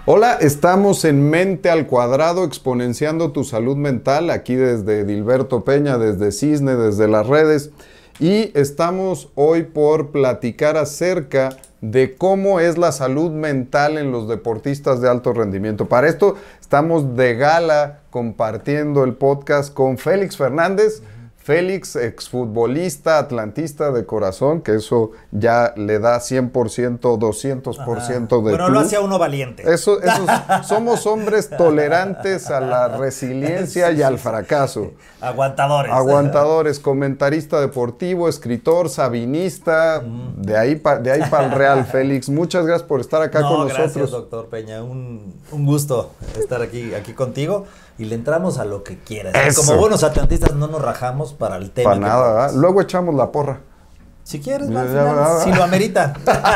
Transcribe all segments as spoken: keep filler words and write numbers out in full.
Hola, estamos en Mente al Cuadrado, exponenciando tu salud mental, aquí desde Dilberto Peña, desde Cisne, desde las redes. Y estamos hoy por platicar acerca de cómo es la salud mental en los deportistas de alto rendimiento. Para esto estamos de gala compartiendo el podcast con Félix Fernández. Félix, exfutbolista, atlantista de corazón, que eso ya le da cien por ciento, doscientos por ciento de Bueno, plus. lo hacía uno valiente. Eso, eso, somos hombres tolerantes a la resiliencia sí, y al fracaso. Aguantadores. Aguantadores, comentarista deportivo, escritor, sabinista, mm. de ahí para de ahí pa el Real, Félix. Muchas gracias por estar acá no, con nosotros. Gracias, doctor Peña. Un, un gusto estar aquí, aquí contigo. Y le entramos a lo que quieras. Eso. Como buenos atlantistas no nos rajamos para el tema. Para nada, ¿eh? Luego echamos la porra. Si quieres, ya, al final, ya, si lo amerita.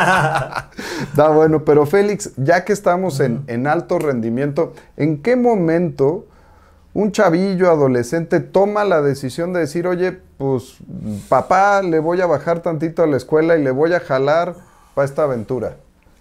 Da bueno, pero Félix, ya que estamos en, en alto rendimiento, ¿en qué momento un chavillo adolescente toma la decisión de decir, oye, pues papá, le voy a bajar tantito a la escuela y le voy a jalar para esta aventura?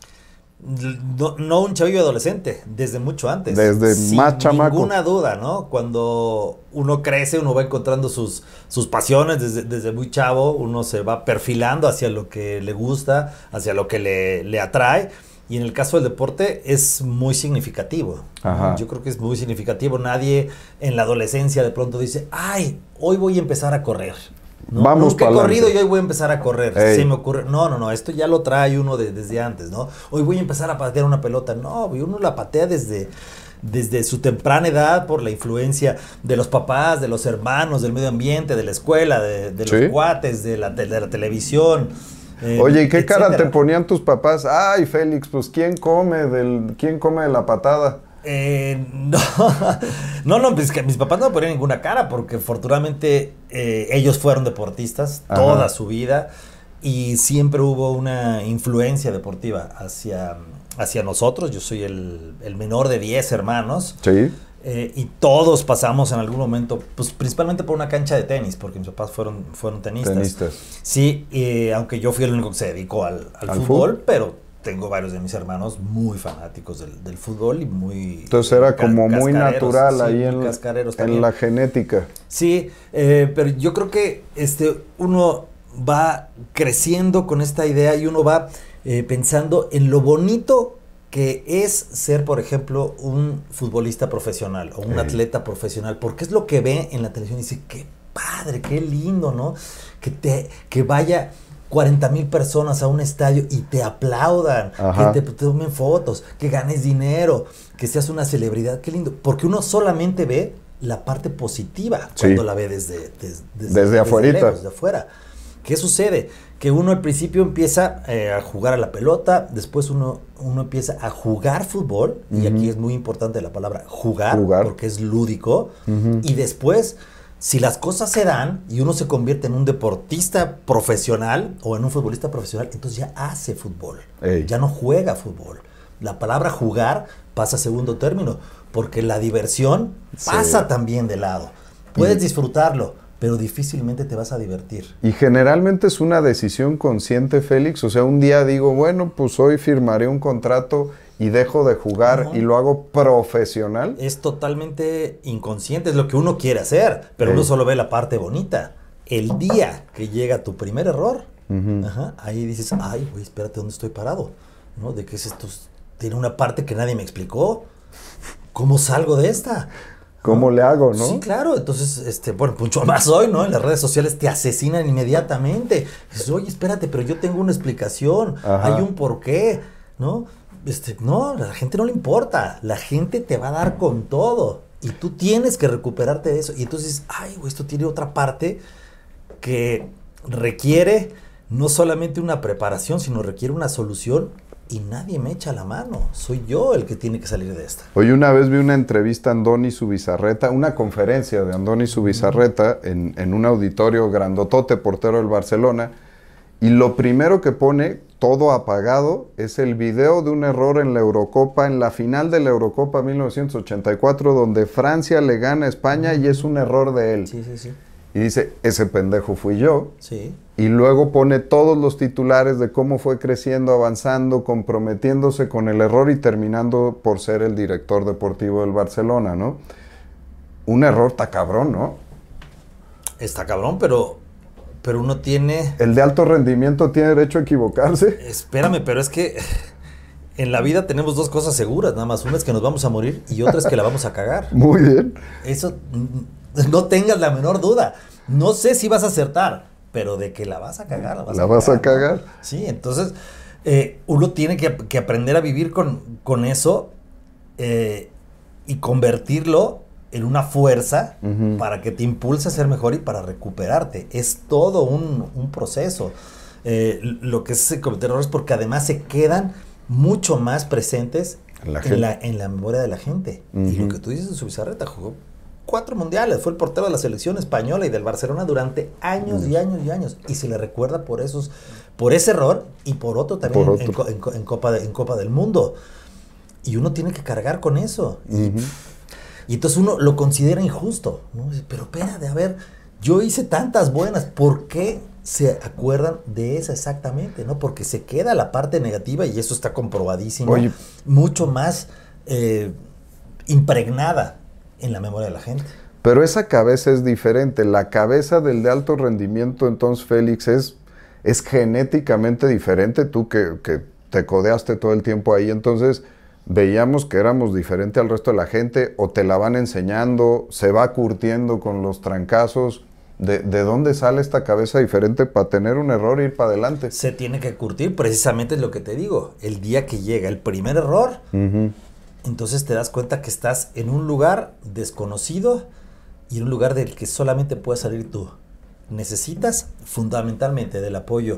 No, no un chavillo adolescente, desde mucho antes. Desde sin más chamaco. Sin ninguna duda, ¿no? Cuando uno crece, uno va encontrando sus, sus pasiones desde, desde muy chavo, uno se va perfilando hacia lo que le gusta, hacia lo que le, le atrae. Y en el caso del deporte es muy significativo. Ajá. Yo creo que es muy significativo. Nadie en la adolescencia de pronto dice, ay, hoy voy a empezar a correr. ¿No? Vamos Nunca he pa'lante. corrido y hoy voy a empezar a correr. Ey. Se me ocurre. No, no, no. Esto ya lo trae uno de, desde antes, ¿no? Hoy voy a empezar a patear una pelota. No, uno la patea desde, desde su temprana edad por la influencia de los papás, de los hermanos, del medio ambiente, de la escuela, de, de los ¿Sí? cuates, de la, de, de la televisión. Eh, Oye, ¿y qué etcétera. cara te ponían tus papás? Ay, Félix, pues ¿quién come del, quién come de la patada? Eh, no, no, no, pues que mis papás no me ponían ninguna cara porque afortunadamente eh, ellos fueron deportistas Ajá. toda su vida y siempre hubo una influencia deportiva hacia, hacia nosotros. Yo soy el, el menor de diez hermanos. Sí. Eh, y todos pasamos en algún momento, pues principalmente por una cancha de tenis, porque mis papás fueron, fueron tenistas. Tenistas. Sí, eh, aunque yo fui el único que se dedicó al, al, ¿Al fútbol, fútbol? Pero tengo varios de mis hermanos muy fanáticos del, del fútbol y muy... Entonces era como muy natural sí, ahí muy en, cascareros en también. la genética. Sí, eh, pero yo creo que este uno va creciendo con esta idea y uno va eh, pensando en lo bonito que es ser, por ejemplo, un futbolista profesional o un Sí. atleta profesional, porque es lo que ve en la televisión y dice, qué padre, qué lindo, ¿no? Que, te, que vaya cuarenta mil personas a un estadio y te aplaudan, Ajá. que te tomen fotos, que ganes dinero, que seas una celebridad, qué lindo, porque uno solamente ve la parte positiva Sí. cuando la ve desde, des, des, Desde desde afuerita. lejos, de afuera. ¿Qué sucede? Que uno al principio empieza eh, a jugar a la pelota, después uno, uno empieza a jugar fútbol, uh-huh. y aquí es muy importante la palabra jugar, jugar. porque es lúdico, uh-huh. y después, si las cosas se dan y uno se convierte en un deportista profesional o en un futbolista profesional, entonces ya hace fútbol, Ey. ya no juega fútbol. La palabra jugar pasa a segundo término, porque la diversión sí. pasa también de lado. Puedes y... disfrutarlo, pero difícilmente te vas a divertir. Y generalmente es una decisión consciente, Félix. O sea, un día digo, bueno, pues hoy firmaré un contrato y dejo de jugar uh-huh. y lo hago profesional. Es totalmente inconsciente, es lo que uno quiere hacer, pero sí. uno solo ve la parte bonita. El día que llega tu primer error, uh-huh. ajá, ahí dices, ay, güey, espérate, ¿dónde estoy parado? ¿No? ¿De qué es esto? Tiene una parte que nadie me explicó. ¿Cómo salgo de esta? ¿Cómo ¿no? le hago, no? Sí, claro. Entonces, este, bueno, mucho más hoy, ¿no? En las redes sociales te asesinan inmediatamente. Dices, oye, espérate, pero yo tengo una explicación. Ajá. Hay un porqué, ¿no? Este, no, a la gente no le importa. La gente te va a dar con todo. Y tú tienes que recuperarte de eso. Y entonces, ay, güey, esto tiene otra parte que requiere no solamente una preparación, sino requiere una solución. Y nadie me echa la mano, soy yo el que tiene que salir de esta. Hoy una vez vi una entrevista a Andoni Zubizarreta, una conferencia de Andoni Zubizarreta uh-huh. en, en un auditorio grandotote, portero del Barcelona, y lo primero que pone, todo apagado, es el video de un error en la Eurocopa, en la final de la Eurocopa mil novecientos ochenta y cuatro, donde Francia le gana a España uh-huh. y es un error de él. Sí, sí, sí. Y dice, ese pendejo fui yo. Sí. y luego pone todos los titulares de cómo fue creciendo, avanzando, comprometiéndose con el error y terminando por ser el director deportivo del Barcelona, ¿no? Un error está cabrón, ¿no? Está cabrón, pero, pero uno tiene... ¿El de alto rendimiento tiene derecho a equivocarse? Espérame, pero es que en la vida tenemos dos cosas seguras, nada más. Una es que nos vamos a morir y otra es que la vamos a cagar. Muy bien. Eso, no tengas la menor duda. No sé si vas a acertar, pero de que la vas a cagar, la vas, la a, vas cagar, a cagar. ¿no? Sí, entonces eh, uno tiene que, que aprender a vivir con, con eso eh, y convertirlo en una fuerza uh-huh. para que te impulse a ser mejor y para recuperarte. Es todo un, un proceso. Eh, lo que es cometer errores porque además se quedan mucho más presentes la en, la, en la memoria de la gente. Uh-huh. Y lo que tú dices de Zubizarreta, jugó cuatro mundiales, fue el portero de la selección española y del Barcelona durante años y años y años, y se le recuerda por esos, por ese error y por otro también por otro. En, en, en, Copa de, en Copa del Mundo, y uno tiene que cargar con eso, uh-huh. y, y entonces uno lo considera injusto, ¿no? Pero espérate, a ver, yo hice tantas buenas, ¿por qué se acuerdan de esa exactamente? ¿No? Porque se queda la parte negativa, y eso está comprobadísimo. Oye, mucho más eh, impregnada en la memoria de la gente. Pero esa cabeza es diferente. La cabeza del de alto rendimiento, entonces, Félix, es, es genéticamente diferente. Tú que, que te codeaste todo el tiempo ahí, entonces veíamos que éramos diferente al resto de la gente, o te la van enseñando, se va curtiendo con los trancazos. ¿De, de dónde sale esta cabeza diferente para tener un error e ir para adelante? Se tiene que curtir, precisamente es lo que te digo. El día que llega el primer error, uh-huh. entonces te das cuenta que estás en un lugar desconocido y en un lugar del que solamente puedes salir tú. Necesitas fundamentalmente del apoyo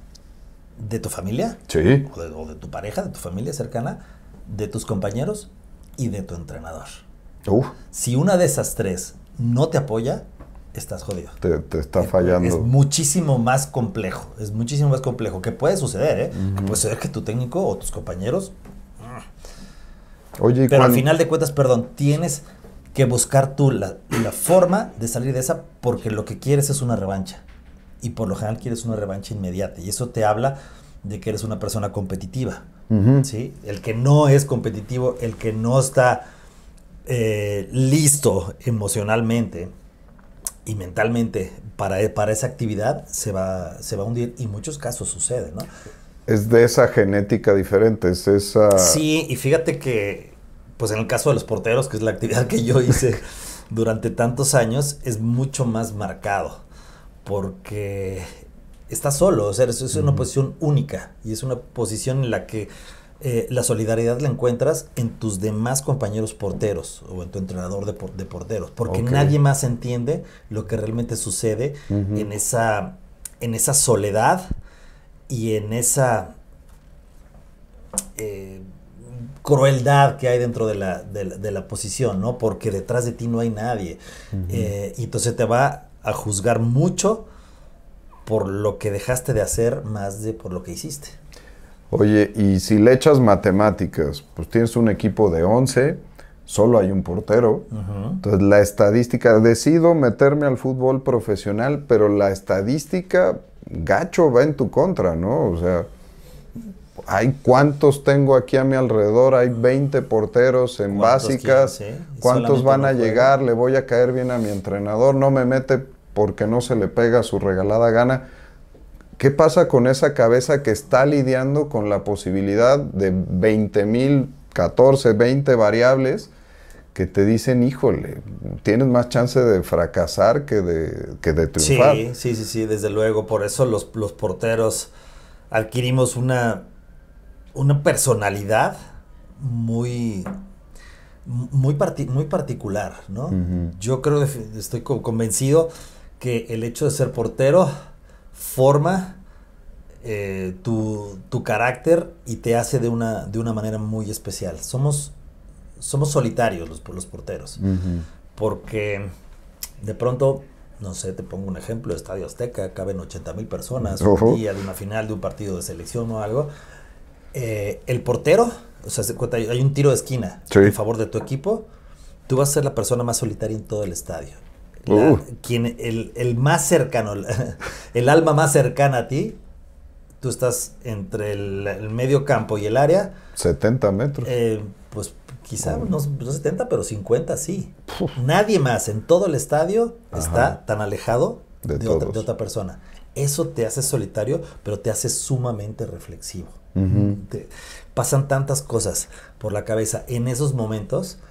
de tu familia, sí. o, de, o de tu pareja, de tu familia cercana, de tus compañeros y de tu entrenador. Uf. Si una de esas tres no te apoya, estás jodido. Te, te está fallando. Es muchísimo más complejo, es muchísimo más complejo. Que puede suceder, ¿eh? Uh-huh. Que puede suceder que tu técnico o tus compañeros... Oye, pero cuando... al final de cuentas, perdón, tienes que buscar tú la, la forma de salir de esa, porque lo que quieres es una revancha. Y por lo general quieres una revancha inmediata. Y eso te habla de que eres una persona competitiva. Uh-huh. ¿Sí? El que no es competitivo, el que no está eh, listo emocionalmente y mentalmente para, para esa actividad, se va, se va a hundir. Y en muchos casos sucede, ¿no? Es de esa genética diferente, es esa... Sí, y fíjate que, pues en el caso de los porteros, que es la actividad que yo hice durante tantos años, es mucho más marcado, porque estás solo, o sea, es, es una uh-huh. posición única, y es una posición en la que eh, la solidaridad la encuentras en tus demás compañeros porteros, o en tu entrenador de, por, de porteros, porque okay. nadie más entiende lo que realmente sucede uh-huh. en esa, en esa soledad, y en esa eh, crueldad que hay dentro de la, de, la, de la posición, ¿no? Porque detrás de ti no hay nadie. Uh-huh. Eh, y entonces te va a juzgar mucho por lo que dejaste de hacer más de por lo que hiciste. Oye, y si le echas matemáticas, pues tienes un equipo de once, solo hay un portero. Uh-huh. Entonces la estadística, decido meterme al fútbol profesional, pero la estadística... gacho va en tu contra, ¿no? O sea, hay cuántos tengo aquí a mi alrededor, hay veinte porteros en básicas, quieren, sí? ¿Cuántos van a no llegar? Le voy a caer bien a mi entrenador, no me mete porque no se le pega su regalada gana. ¿Qué pasa con esa cabeza que está lidiando con la posibilidad de veinte mil, catorce, veinte variables que te dicen, híjole, tienes más chance de fracasar que de, que de triunfar? Sí, sí, sí, sí, desde luego. Por eso los, los porteros adquirimos una, una personalidad muy, muy, parti, muy particular, ¿no? Uh-huh. Yo creo, estoy convencido que el hecho de ser portero forma eh, tu, tu carácter y te hace de una, de una manera muy especial. Somos... Somos solitarios los, los porteros, uh-huh. porque de pronto, no sé, te pongo un ejemplo, Estadio Azteca, caben ochenta mil personas, uh-huh. un día de una final de un partido de selección o algo. Eh, el portero, o sea, hay un tiro de esquina sí. en favor de tu equipo, tú vas a ser la persona más solitaria en todo el estadio. la, Uh. quien, el, el más cercano, el, el alma más cercana a ti, tú estás entre el, el medio campo y el área. setenta metros. Eh, pues quizá oh. no, no setenta, pero cincuenta sí. Uf. Nadie más en todo el estadio Ajá. está tan alejado de, de, otra, de otra persona. Eso te hace solitario, pero te hace sumamente reflexivo. Uh-huh. Te, pasan tantas cosas por la cabeza en esos momentos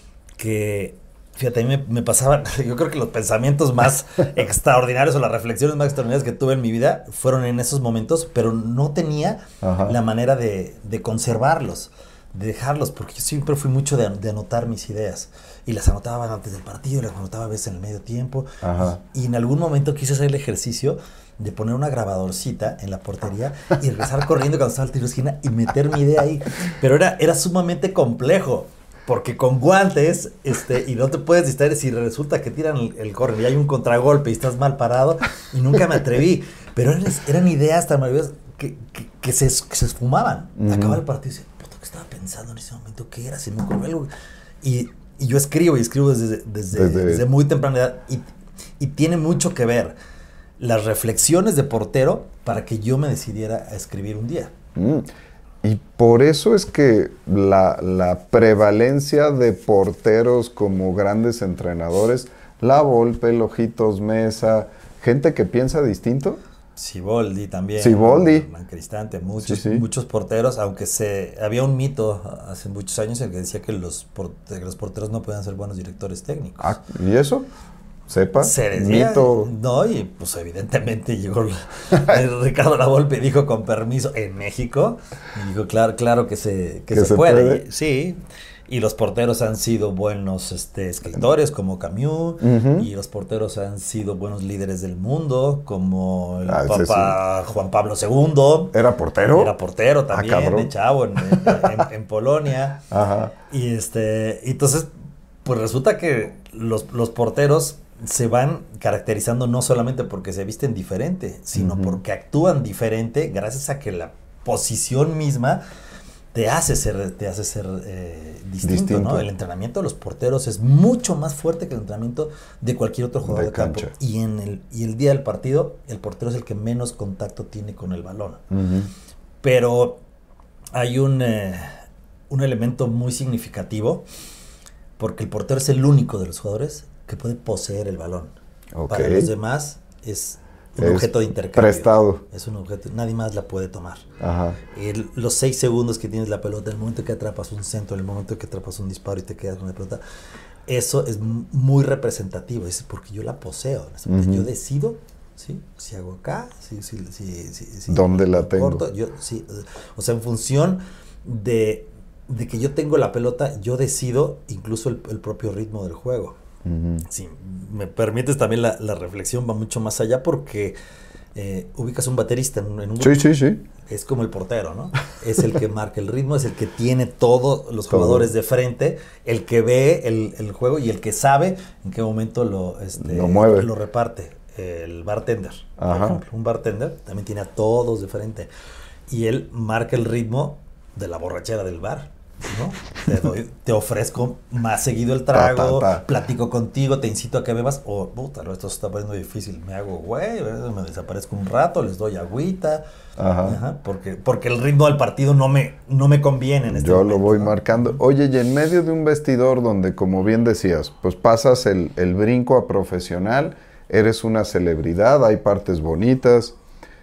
que... Fíjate, a mí me, me pasaban, yo creo que los pensamientos más extraordinarios o las reflexiones más extraordinarias que tuve en mi vida fueron en esos momentos, pero no tenía Ajá. la manera de, de conservarlos, de dejarlos, porque yo siempre fui mucho de, de anotar mis ideas. Y las anotaba antes del partido, las anotaba a veces en el medio tiempo. Ajá. Y, y en algún momento quise hacer el ejercicio de poner una grabadorcita en la portería y regresar corriendo cuando estaba el tiro de esquina y meter mi idea ahí. Pero era, era sumamente complejo. Porque con guantes, este, y no te puedes distraer si resulta que tiran el, el corner y hay un contragolpe y estás mal parado, y nunca me atreví. Pero eran, eran ideas tan maravillosas que, que, que, se, que se esfumaban. Uh-huh. Acababa el partido y decía, puto, ¿qué estaba pensando en ese momento? ¿Qué era? Se me ocurrió algo. Y, y yo escribo, y escribo desde, desde, desde... desde muy temprana edad. Y, y tiene mucho que ver las reflexiones de portero para que yo me decidiera a escribir un día. Mm. Y por eso es que la, la prevalencia de porteros como grandes entrenadores, La Volpe, Ojitos Mesa, gente que piensa distinto. Siboldi también. Siboldi. Cristante, muchos, sí, sí. muchos porteros, aunque se había un mito hace muchos años en el que decía que los, porte, que los porteros no podían ser buenos directores técnicos. Ah, ¿y eso? Sepa, se decía, mito. No, y pues evidentemente llegó Ricardo La Volpe y dijo con permiso en México, y dijo claro, claro que se, que ¿Que se, se puede. puede. Y, sí, y los porteros han sido buenos este, escritores como Camus, uh-huh. y los porteros han sido buenos líderes del mundo como el ah, Papa sí. Juan Pablo segundo. ¿Era portero? Era portero también, ah, de chavo, en, en, en Polonia. Ajá. Y este, entonces, pues resulta que los, los porteros se van caracterizando no solamente porque se visten diferente, sino uh-huh. porque actúan diferente gracias a que la posición misma te hace ser, te hace ser eh, distinto, distinto, ¿no? El entrenamiento de los porteros es mucho más fuerte que el entrenamiento de cualquier otro jugador de, de campo. Y en el, y el día del partido, el portero es el que menos contacto tiene con el balón. Uh-huh. Pero hay un, eh, un elemento muy significativo, porque el portero es el único de los jugadores que puede poseer el balón. Okay. Para los demás es un es objeto de intercambio. Prestado. Es un objeto, nadie más la puede tomar. Ajá. El, los seis segundos que tienes la pelota, el momento que atrapas un centro, el momento que atrapas un disparo y te quedas con la pelota, eso es muy representativo. Es porque yo la poseo. Uh-huh. Yo decido, ¿sí? Si hago acá, si, si, si, si, si ¿dónde la tengo? Corto, yo, sí, o sea, en función de, de que yo tengo la pelota, yo decido incluso el, el propio ritmo del juego. Uh-huh. Si me permites también la, la reflexión va mucho más allá porque eh, ubicas un baterista en, en un grupo. Sí, sí, sí. Es como el portero, ¿no? Es el que marca el ritmo, es el que tiene todos los Todo. jugadores de frente, el que ve el, el juego y el que sabe en qué momento lo, este, lo mueve, lo reparte. El bartender, Ajá. por ejemplo, un bartender también tiene a todos de frente y él marca el ritmo de la borrachera del bar. ¿No? Te, doy, te ofrezco más seguido el trago, ta, ta, ta. platico contigo, te incito a que bebas, o, puta, esto se está poniendo difícil, me hago güey, me desaparezco un rato, les doy agüita, Ajá. Ajá, porque, porque el ritmo del partido no me, no me conviene en este Yo momento, lo voy ¿no? marcando. Oye, y en medio de un vestidor donde, como bien decías, pues pasas el, el brinco a profesional, eres una celebridad, hay partes bonitas,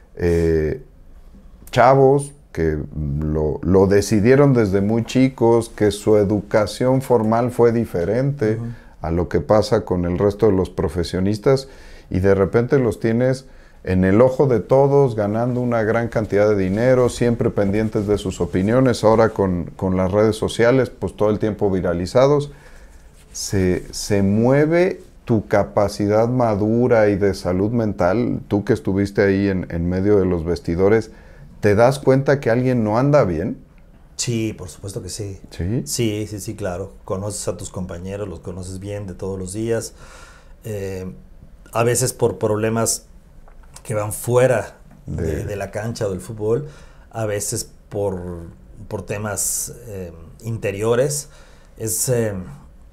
eh, chavos, que lo, lo decidieron desde muy chicos, que su educación formal fue diferente uh-huh. a lo que pasa con el resto de los profesionistas y de repente los tienes en el ojo de todos, ganando una gran cantidad de dinero, siempre pendientes de sus opiniones, ahora con, con las redes sociales, pues todo el tiempo viralizados. Se, se mueve tu capacidad madura y de salud mental, tú que estuviste ahí en, en medio de los vestidores, ¿te das cuenta que alguien no anda bien? Sí, por supuesto que sí. ¿Sí? Sí, sí, sí, claro. Conoces a tus compañeros, los conoces bien de todos los días. Eh, a veces por problemas que van fuera de, de, de la cancha o del fútbol, a veces por, por temas eh, interiores. Es, eh,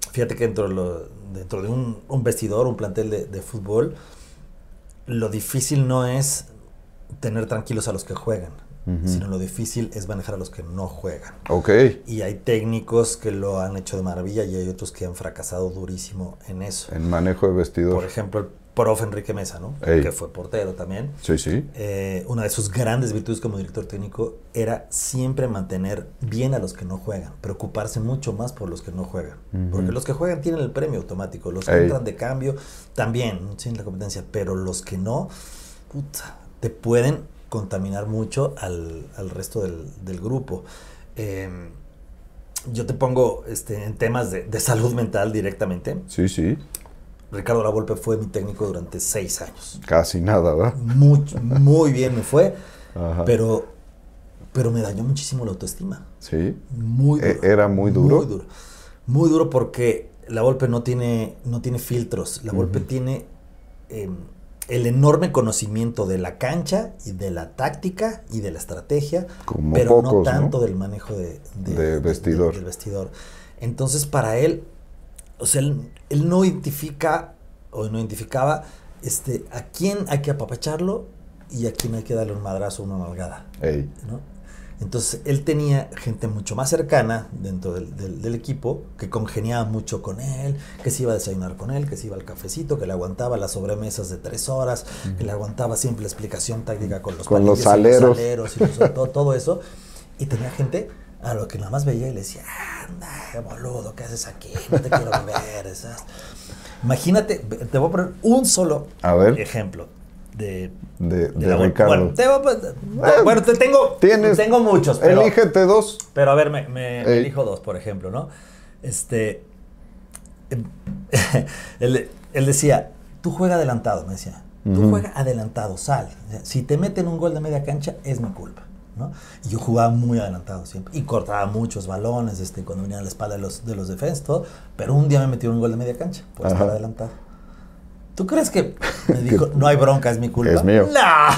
fíjate que dentro de, lo, dentro de un, un vestidor, un plantel de, de fútbol, lo difícil no es tener tranquilos a los que juegan, uh-huh. sino lo difícil es manejar a los que no juegan. Okay. Y hay técnicos que lo han hecho de maravilla y hay otros que han fracasado durísimo en eso. En manejo de vestidor. Por ejemplo, el profe Enrique Mesa, ¿no? Ey. Que fue portero también. Sí, sí. Eh, una de sus grandes virtudes como director técnico era siempre mantener bien a los que no juegan, preocuparse mucho más por los que no juegan. Uh-huh. Porque los que juegan tienen el premio automático, los que Ey. entran de cambio también, sin la competencia, pero los que no, puta, te pueden contaminar mucho al, al resto del, del grupo. Eh, yo te pongo este, en temas de, de salud mental directamente. Sí, sí. Ricardo Lavolpe fue mi técnico durante seis años. Casi nada, ¿verdad? Muy, muy bien me fue, Ajá. pero, pero me dañó muchísimo la autoestima. Sí. Muy duro. ¿Era muy duro? Muy duro. Muy duro porque Lavolpe no tiene, no tiene filtros. Lavolpe uh-huh. tiene eh, el enorme conocimiento de la cancha y de la táctica y de la estrategia, Como pero pocos, no tanto ¿no? del manejo de, de, de vestidor. De, de, del vestidor. Entonces, para él, o sea, él, él no identifica o no identificaba este, a quién hay que apapacharlo y a quién hay que darle un madrazo o una nalgada. Ey. ¿No? Entonces, él tenía gente mucho más cercana dentro del, del, del equipo que congeniaba mucho con él, que se iba a desayunar con él, que se iba al cafecito, que le aguantaba las sobremesas de tres horas, uh-huh. que le aguantaba siempre la explicación táctica con los, con los aleros, y los aleros y los, todo, todo eso. Y tenía gente a lo que nada más veía y le decía, anda, boludo, ¿qué haces aquí? No te quiero ver. Esas. Imagínate, te voy a poner un solo a ver. ejemplo. De, de, de, de la, Ricardo. Bueno, te, eh, bueno, te tengo, ¿tienes, tengo muchos. Pero, elígete dos. Pero a ver, me, me, me elijo dos, por ejemplo, ¿no? Este, él, él decía, tú juega adelantado, me decía. Tú uh-huh. juega adelantado, sal. Si te meten un gol de media cancha, es mi culpa, ¿no? Y yo jugaba muy adelantado siempre. Y cortaba muchos balones este, cuando venía a la espalda de los, de los defensas, todo. Pero un día me metieron un gol de media cancha por estar adelantado. ¿Tú crees que me dijo, no hay bronca, es mi culpa? Es mío.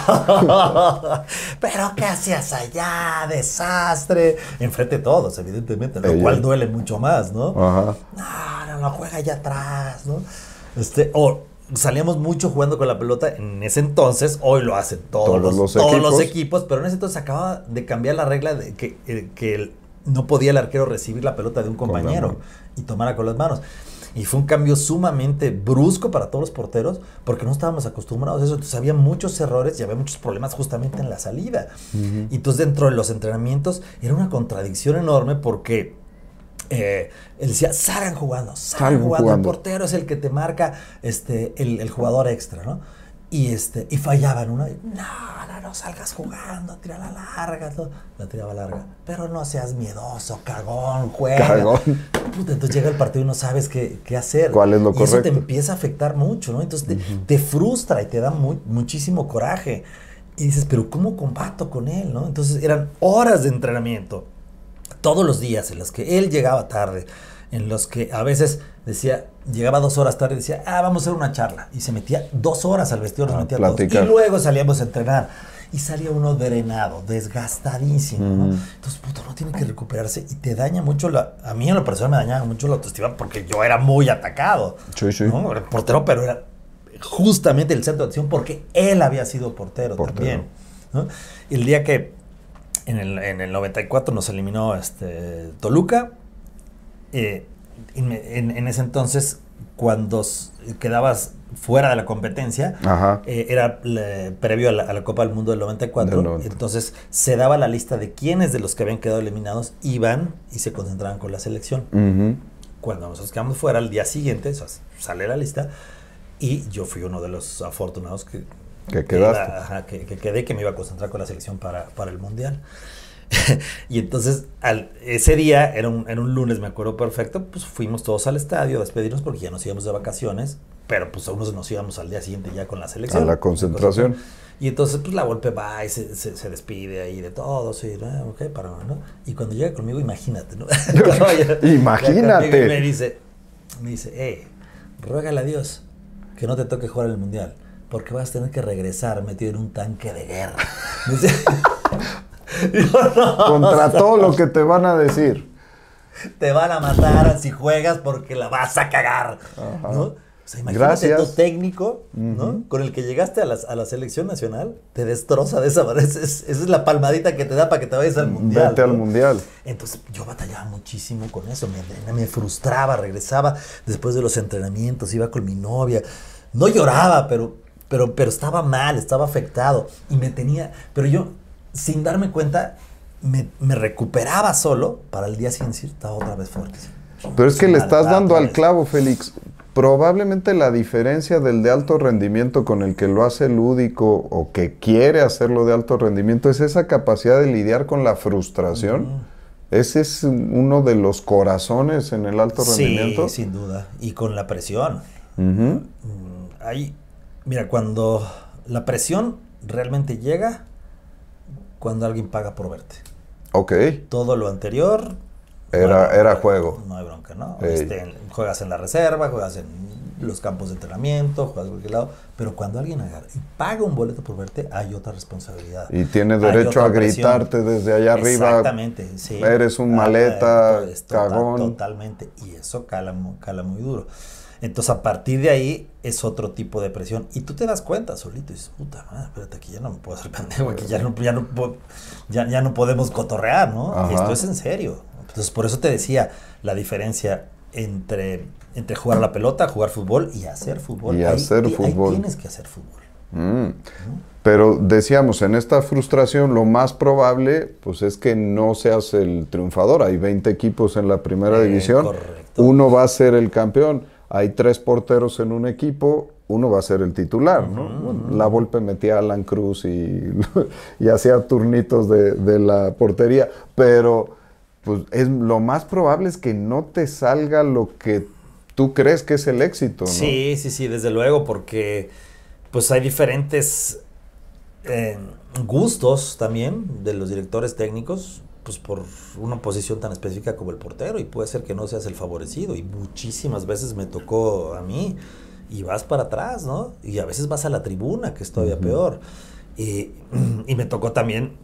¡No! ¿Pero qué hacías allá? Desastre. Enfrente de todos, evidentemente, lo Ella. cual duele mucho más, ¿no? Ajá. No, no, no, juega allá atrás, ¿no? Este, o salíamos mucho jugando con la pelota en ese entonces, hoy lo hacen todos, todos, los, los, todos equipos. los equipos, pero en ese entonces acaba de cambiar la regla de que, eh, que el, no podía el arquero recibir la pelota de un compañero y tomara con las manos. Y fue un cambio sumamente brusco para todos los porteros porque no estábamos acostumbrados a eso. Entonces había muchos errores y había muchos problemas justamente en la salida. Uh-huh. Y entonces dentro de los entrenamientos era una contradicción enorme porque eh, él decía, salgan jugando, salgan jugando. jugando. El portero es el que te marca este, el, el jugador extra, ¿no? Y, este, y fallaban uno. Y, no, no, no salgas jugando, tira la larga. Todo. La tiraba larga. Pero no seas miedoso, cagón, juega. Cagón. Puta, entonces llega el partido y no sabes qué, qué hacer. ¿Cuál es lo y correcto? Eso te empieza a afectar mucho, ¿no? Entonces uh-huh. te, te frustra y te da muy, muchísimo coraje. Y dices, pero ¿cómo combato con él, no? Entonces eran horas de entrenamiento. Todos los días en los que él llegaba tarde. En los que a veces decía, llegaba dos horas tarde y decía, ah, vamos a hacer una charla. Y se metía dos horas al vestidor, nos metía todos. Y luego salíamos a entrenar. Y salía uno drenado, desgastadísimo, mm. ¿no? Entonces, puto, no tiene que recuperarse y te daña mucho la... A mí en lo personal me dañaba mucho la autoestima porque yo era muy atacado. Sí, sí. ¿no? Era portero, pero era justamente el centro de atención porque él había sido portero, portero. también, ¿no? Y el día que en el, en el noventa y cuatro nos eliminó este, Toluca, eh, en, en, en ese entonces, cuando quedabas fuera de la competencia, eh, era le, previo a la, a la Copa del Mundo del noventa y cuatro, del entonces se daba la lista de quiénes de los que habían quedado eliminados iban y se concentraban con la selección. Uh-huh. Cuando nosotros quedamos fuera, al día siguiente, o sea, sale la lista, y yo fui uno de los afortunados que, que, quedaste. Que, iba, ajá, que, que quedé, que me iba a concentrar con la selección para, para el Mundial. Y entonces al, ese día era un, era un lunes, me acuerdo perfecto, pues fuimos todos al estadio a despedirnos porque ya nos íbamos de vacaciones, pero pues a unos nos íbamos al día siguiente ya con la selección. A la concentración. Y entonces pues la Volpe va y se, se, se despide ahí de todos y, ¿no? Okay, para, ¿no? Y cuando llega conmigo, imagínate, ¿no? ya, imagínate. Ya me dice, me dice, eh, ruégale a Dios que no te toque jugar el Mundial, porque vas a tener que regresar metido en un tanque de guerra. Me dice, Yo, no, contra todo lo que te van a decir. te van a matar si juegas porque la vas a cagar, Ajá. ¿no? O sea, imagínate tu técnico, ¿no? Uh-huh. Con el que llegaste a la, a la selección nacional, te destroza de esa manera. Esa es, esa es la palmadita que te da para que te vayas al mundial. Vete, ¿no?, al mundial. Entonces yo batallaba muchísimo con eso, me, me frustraba, regresaba después de los entrenamientos, iba con mi novia, no lloraba, pero, pero, pero estaba mal, estaba afectado y me tenía, pero yo sin darme cuenta me, me recuperaba solo para el día siguiente decir, estaba otra vez fuerte. Pero es que le estás dando al clavo, Félix. Probablemente la diferencia del de alto rendimiento con el que lo hace lúdico o que quiere hacerlo de alto rendimiento es esa capacidad de lidiar con la frustración. Uh-huh. Ese es uno de los corazones en el alto sí, rendimiento. Sí, sin duda. Y con la presión. Uh-huh. Hay, mira, cuando la presión realmente llega, cuando alguien paga por verte. Ok. Todo lo anterior... Era, bueno, era juego. No hay bronca, ¿no? Este, juegas en la reserva, juegas en los campos de entrenamiento, juegas en cualquier lado, pero cuando alguien agarra y paga un boleto por verte, hay otra responsabilidad. Y tiene derecho a gritarte presión. Desde allá arriba. Exactamente, sí. Eres un maleta, ah, eh, total, cagón. Totalmente, y eso cala, cala muy duro. Entonces, a partir de ahí, es otro tipo de presión. Y tú te das cuenta solito y dices, puta madre, espérate, aquí ya no me puedo hacer pendejo, aquí ya no, ya no, ya, ya no podemos cotorrear, ¿no? Ajá. Esto es en serio. Entonces, por eso te decía la diferencia entre, entre jugar a la pelota, jugar fútbol y hacer fútbol. Y ahí, hacer ahí, fútbol. Ahí tienes que hacer fútbol. Mm. ¿No? Pero decíamos, en esta frustración lo más probable pues es que no seas el triunfador. Hay veinte equipos en la primera eh, división. Correcto. Uno va a ser el campeón. Hay tres porteros en un equipo. Uno va a ser el titular, ¿no? Uh-huh. Bueno, la Volpe metía a Alan Cruz y, y hacía turnitos de, de la portería. Pero... pues es, lo más probable es que no te salga lo que tú crees que es el éxito, ¿no? Sí, sí, sí, desde luego, porque pues hay diferentes eh, gustos también de los directores técnicos, pues por una posición tan específica como el portero, y puede ser que no seas el favorecido, y muchísimas veces me tocó a mí, y vas para atrás, ¿no? Y a veces vas a la tribuna, que es todavía uh-huh. peor. Y, y me tocó también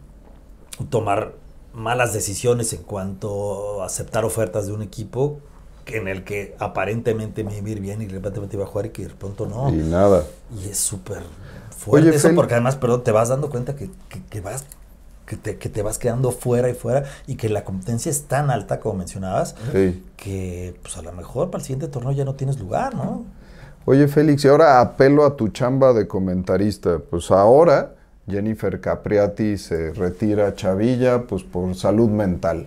tomar malas decisiones en cuanto a aceptar ofertas de un equipo en el que aparentemente me iba a ir bien y de repente me iba a jugar y que de pronto no. Y nada. Y es súper fuerte. Oye, eso Fel... porque además, perdón, te vas dando cuenta que, que, que vas que te, que te vas quedando fuera y fuera y que la competencia es tan alta, como mencionabas, sí. que pues a lo mejor para el siguiente torneo ya no tienes lugar, ¿no? Oye, Félix, y ahora apelo a tu chamba de comentarista. Pues ahora... Jennifer Capriati se retira a Chavilla pues por salud mental.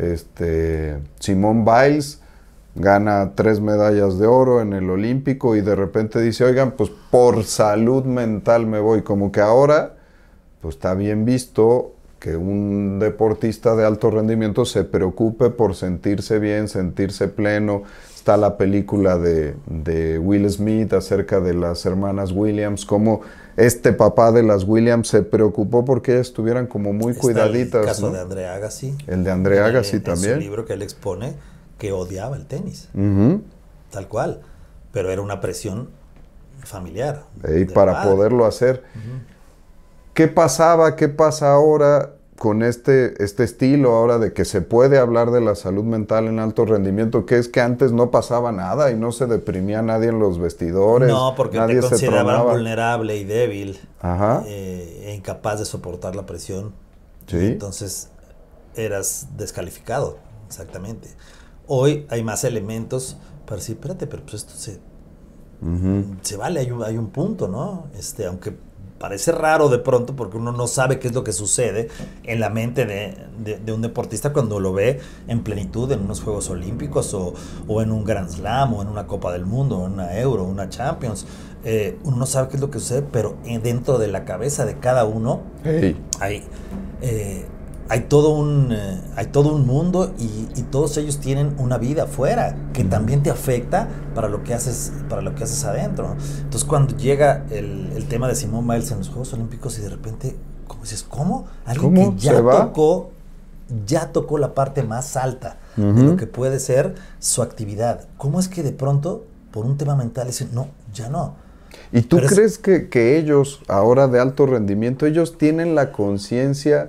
Este, Simone Biles gana tres medallas de oro en el Olímpico y de repente dice, oigan, pues por salud mental me voy. Como que ahora pues está bien visto que un deportista de alto rendimiento se preocupe por sentirse bien, sentirse pleno. Está la película de, de Will Smith acerca de las hermanas Williams, como este papá de las Williams se preocupó porque ellas estuvieran como muy Está cuidaditas. El caso ¿no? de André Agassi. El de André Agassi en, también. En su libro que él expone que odiaba el tenis. Uh-huh. Tal cual. Pero era una presión familiar. Y para padre. poderlo hacer. Uh-huh. ¿Qué pasaba? ¿Qué pasa ahora con este, este estilo ahora de que se puede hablar de la salud mental en alto rendimiento? Que es que antes no pasaba nada y no se deprimía nadie en los vestidores. No, porque nadie te consideraban se vulnerable y débil. Ajá. Eh, e incapaz de soportar la presión. Sí. Y entonces eras descalificado, exactamente. Hoy hay más elementos para decir, espérate, pero pues esto se, uh-huh. se vale, hay un, hay un punto, ¿no? Este, aunque parece raro de pronto porque uno no sabe qué es lo que sucede en la mente de, de, de un deportista cuando lo ve en plenitud en unos Juegos Olímpicos o, o en un Grand Slam o en una Copa del Mundo, o en una Euro, una Champions. Eh, uno no sabe qué es lo que sucede, pero dentro de la cabeza de cada uno hey. hay, eh, hay, todo un, eh, hay todo un mundo y, y todos ellos tienen una vida afuera que también te afecta para lo que haces, para lo que haces adentro, ¿no? Entonces cuando llega el, el tema de Simone Biles en los Juegos Olímpicos y de repente, ¿cómo dices? ¿Cómo? Alguien ¿Cómo? que ya tocó, ya tocó la parte más alta uh-huh. de lo que puede ser su actividad. ¿Cómo es que de pronto, por un tema mental, dicen, no, ya no? ¿Y tú Pero crees es... que, que ellos, ahora de alto rendimiento, ellos tienen la conciencia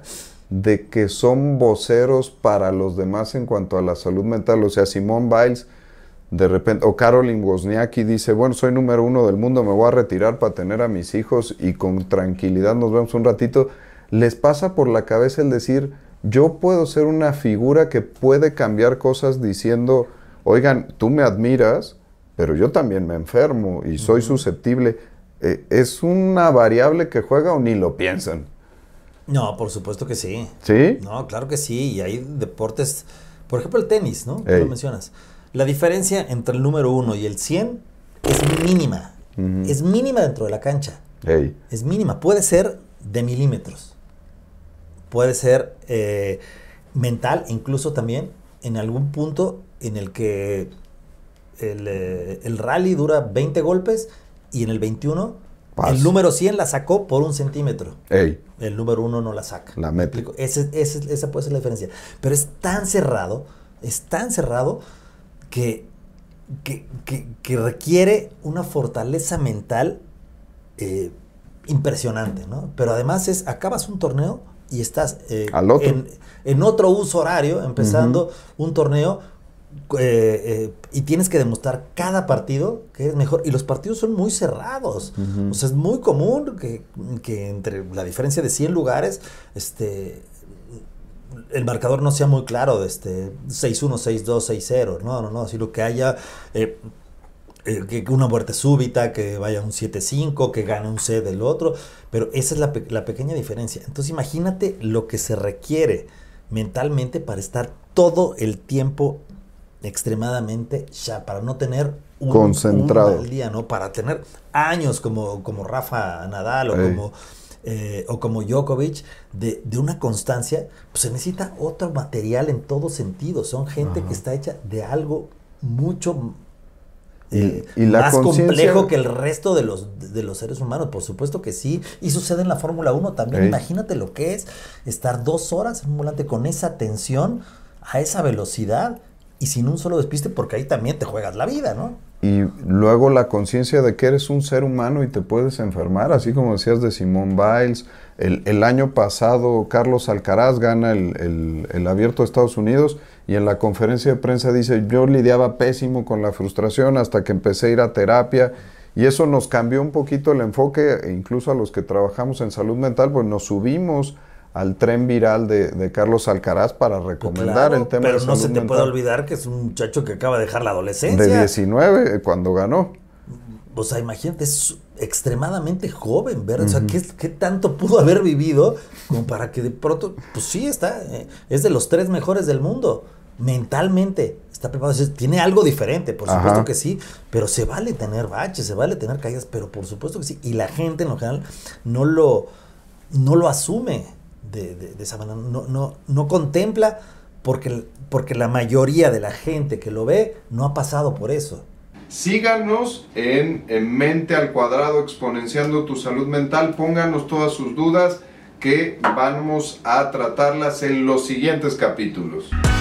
de que son voceros para los demás en cuanto a la salud mental. O sea, Simone Biles, de repente, o Caroline Wozniacki dice, bueno, soy número uno del mundo, me voy a retirar para tener a mis hijos y con tranquilidad nos vemos un ratito. Les pasa por la cabeza el decir, yo puedo ser una figura que puede cambiar cosas diciendo, oigan, tú me admiras, pero yo también me enfermo y soy uh-huh. susceptible. Eh, ¿Es una variable que juega o ni lo piensan? No, por supuesto que sí. ¿Sí? No, claro que sí. Y hay deportes, por ejemplo el tenis, ¿no? Tú Ey. lo mencionas. La diferencia entre el número uno y el cien es mínima. Uh-huh. Es mínima dentro de la cancha. Ey. Es mínima. Puede ser de milímetros. Puede ser eh, mental, incluso también en algún punto en el que el, eh, el rally dura veinte golpes y en el veintiuno Paz. El número cien la sacó por un centímetro. Ey. El número uno no la saca. La mete. Ese, ese, esa puede ser la diferencia. Pero es tan cerrado, es tan cerrado que, que, que, que requiere una fortaleza mental eh, impresionante, ¿no? Pero además es, acabas un torneo y estás eh, Al otro. En, en otro uso horario, empezando uh-huh. un torneo eh, eh, y tienes que demostrar cada partido que eres mejor. Y los partidos son muy cerrados. Uh-huh. O sea, es muy común que, que entre la diferencia de cien lugares, este, el marcador no sea muy claro, este, seis uno, seis dos, seis cero. No, no, no, sino que haya... Eh, Eh, que una muerte súbita, que vaya un siete cinco, que gane un set del otro, pero esa es la, pe- la pequeña diferencia. Entonces imagínate lo que se requiere mentalmente para estar todo el tiempo extremadamente ya, para no tener un, concentrado un mal día, ¿no? Para tener años como, como Rafa Nadal o Ey. como, eh, o como Djokovic, de, de una constancia, pues se necesita otro material en todos sentidos. Son gente Ajá. que está hecha de algo mucho Eh, y, y la más complejo que el resto de los, de los seres humanos, por supuesto que sí, y sucede en la Fórmula uno también. Ey. Imagínate lo que es estar dos horas en un volante con esa tensión, a esa velocidad y sin un solo despiste, porque ahí también te juegas la vida, ¿no? Y luego la conciencia de que eres un ser humano y te puedes enfermar, así como decías de Simone Biles. El, el año pasado Carlos Alcaraz gana el, el, el Abierto de Estados Unidos y en la conferencia de prensa dice, yo lidiaba pésimo con la frustración hasta que empecé a ir a terapia, y eso nos cambió un poquito el enfoque, e incluso a los que trabajamos en salud mental, pues nos subimos al tren viral de, de Carlos Alcaraz para recomendar claro, el tema pero de salud no se te mental. puede olvidar que es un muchacho que acaba de dejar la adolescencia. De diecinueve, cuando ganó. O sea, imagínate, es extremadamente joven, ¿verdad? Uh-huh. O sea, ¿qué, ¿qué tanto pudo haber vivido como para que de pronto, pues sí, está, eh, es de los tres mejores del mundo, mentalmente, está preparado, tiene algo diferente, por supuesto Ajá. que sí, pero se vale tener baches, se vale tener caídas, pero por supuesto que sí, y la gente en lo general no lo, no lo asume de, de, de esa manera, no, no, no contempla, porque, porque la mayoría de la gente que lo ve no ha pasado por eso. Síganos en, en Mente al Cuadrado, exponenciando tu salud mental. Pónganos todas sus dudas que vamos a tratarlas en los siguientes capítulos.